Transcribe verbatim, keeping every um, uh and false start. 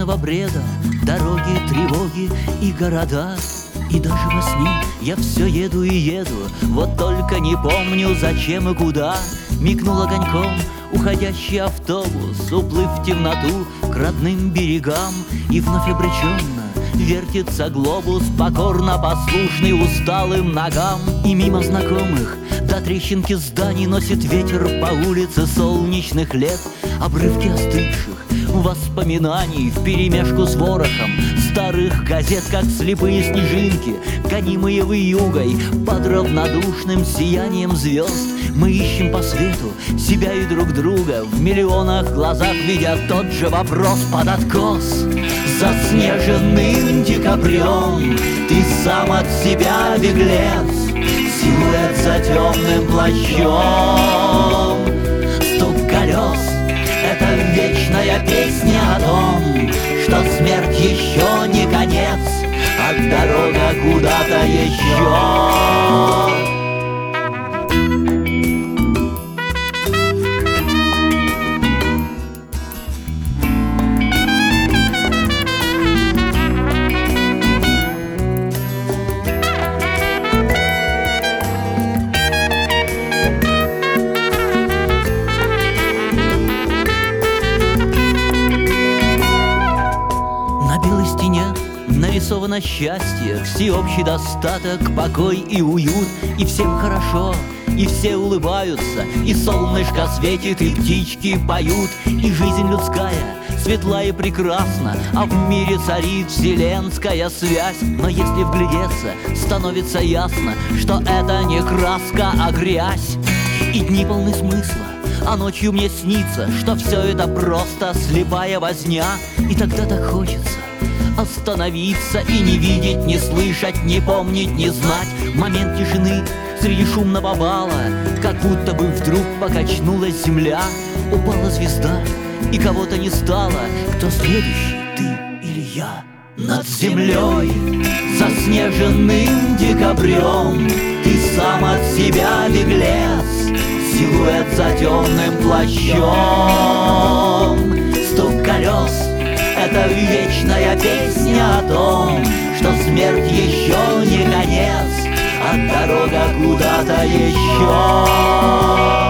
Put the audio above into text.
сонного бреда дороги, тревоги и города. И даже во сне я все еду и еду, вот только не помню, зачем и куда. Мигнул огоньком уходящий автобус, уплыв в темноту к родным берегам. И вновь обреченно вертится глобус, покорно послушный усталым ногам. И мимо знакомых до трещинки зданий носит ветер по улице солнечных лет обрывки остывших воспоминаний вперемешку с ворохом старых газет, как слепые снежинки, гонимые вьюгой под равнодушным сиянием звезд. Мы ищем по свету себя и друг друга, в миллионах глазах видя тот же вопрос под откос. Заснеженным декабрем ты сам от себя беглец, силуэт за темным плащом. Стук колес — это вечная песня о том, что смерть еще не конец, а дорога куда-то еще. Нарисовано счастье, всеобщий достаток, покой и уют. И всем хорошо, и все улыбаются, и солнышко светит, и птички поют. И жизнь людская светла и прекрасна, а в мире царит вселенская связь. Но если вглядеться, становится ясно, что это не краска, а грязь. И дни полны смысла, а ночью мне снится, что все это просто слепая возня. И тогда так хочется остановиться и не видеть, не слышать, не помнить, не знать момент тишины среди шумного бала, как будто бы вдруг покачнулась земля, упала звезда и кого-то не стало. Кто следующий, ты или я? Над землей, заснеженным декабрем, ты сам от себя беглец, силуэт за темным плащом. Стук колес — это вечная песня о том, что смерть еще не конец, а дорога куда-то еще.